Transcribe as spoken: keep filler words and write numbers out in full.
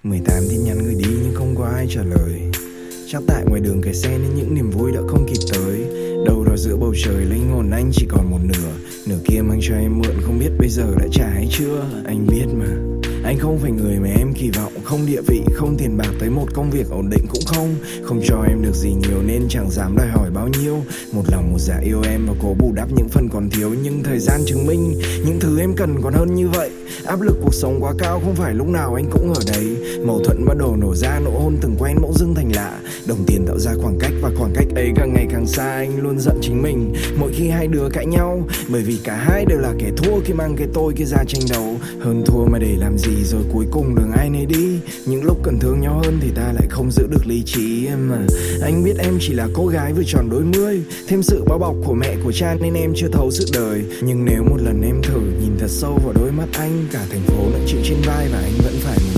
mười tám tin nhắn gửi đi nhưng không có ai trả lời. Chắc tại ngoài đường kẹt xe nên những niềm vui đã không kịp tới. Đâu đó giữa bầu trời linh hồn anh chỉ còn một nửa. Nửa kia mang cho em mượn không biết bây giờ đã trả hay chưa. Anh biết mà, anh không phải người mà em kỳ vọng. Không địa vị, không tiền bạc, tới một công việc ổn định cũng không. Không cho em được gì nhiều nên chẳng dám đòi hỏi bao nhiêu. Một lòng một dạ yêu em và cố bù đắp những phần còn thiếu. Nhưng thời gian chứng minh những thứ em cần còn hơn như vậy. Áp lực cuộc sống quá cao, không phải lúc nào anh cũng ở đấy. Mâu thuẫn bắt đầu nổ ra, nụ hôn từng quen bỗng dưng thành lạ. Đồng tiền tạo ra khoảng cách và khoảng cách ấy càng ngày càng xa. Anh luôn giận chính mình mỗi khi hai đứa cãi nhau, bởi vì cả hai đều là kẻ thua khi mang cái tôi kia ra tranh đấu. Hơn thua mà để làm gì rồi cuối cùng đường ai nấy đi. Những lúc cần thương nhau hơn thì ta lại không giữ được lý trí. Mà anh biết em chỉ là cô gái vừa tròn đôi mươi, thêm sự bao bọc của mẹ của cha nên em chưa thấu sự đời. Nhưng nếu một lần em thử nhìn thật sâu vào đôi mắt anh, cả thành phố đã chịu trên vai và anh vẫn phải